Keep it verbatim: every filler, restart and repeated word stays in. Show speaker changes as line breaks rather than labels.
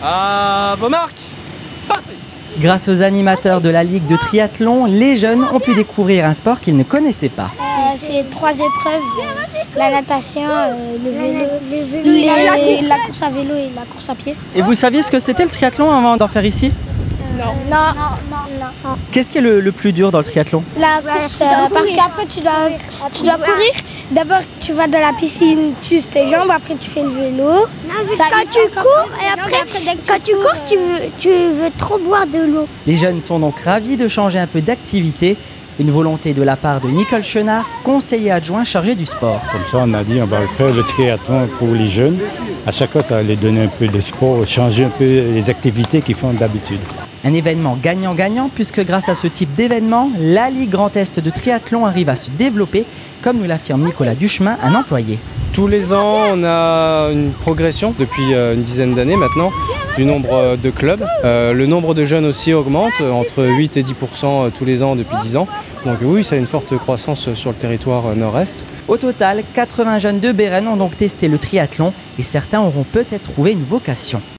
À vos marques.
Grâce aux animateurs de la Ligue de triathlon, les jeunes ont pu découvrir un sport qu'ils ne connaissaient pas.
Euh, c'est trois épreuves, la natation, euh, le vélo, les, la course à vélo et la course à pied.
Et vous saviez ce que c'était le triathlon avant d'en faire ici ?
Euh, non. Non. non.
Qu'est-ce qui est le, le plus dur dans le triathlon ?
La course, euh, parce qu'après tu dois, tu dois courir. D'abord tu vas dans la piscine, tu uses tes jambes, après tu fais le vélo.
Non, ça, quand tu cours et après, non, après quand tu, tu cours, euh... tu, veux, tu veux trop boire de l'eau.
Les jeunes sont donc ravis de changer un peu d'activité. Une volonté de la part de Nicole Chenard, conseiller adjoint chargé du sport.
Comme ça, on a dit on va faire le triathlon pour les jeunes. À chaque fois, ça va les donner un peu de sport, changer un peu les activités qu'ils font d'habitude.
Un événement gagnant-gagnant puisque grâce à ce type d'événement, la Ligue Grand Est de triathlon arrive à se développer, comme nous l'affirme Nicolas Duchemin, un employé.
Tous les ans, on a une progression depuis une dizaine d'années maintenant du nombre de clubs. Euh, le nombre de jeunes aussi augmente, entre huit et dix pour cent tous les ans depuis dix ans. Donc oui, ça a une forte croissance sur le territoire nord-est.
Au total, quatre-vingts jeunes de Bérennes ont donc testé le triathlon et certains auront peut-être trouvé une vocation.